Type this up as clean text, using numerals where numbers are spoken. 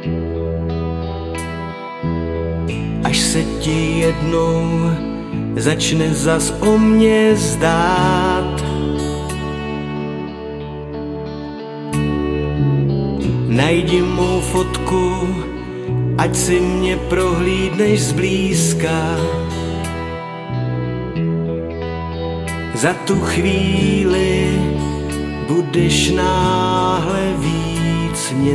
Až se ti jednou začne zas o mě zdát, najdi mou fotku, ať si mě prohlídneš zblízka. Za tu chvíli budeš náhle víc mě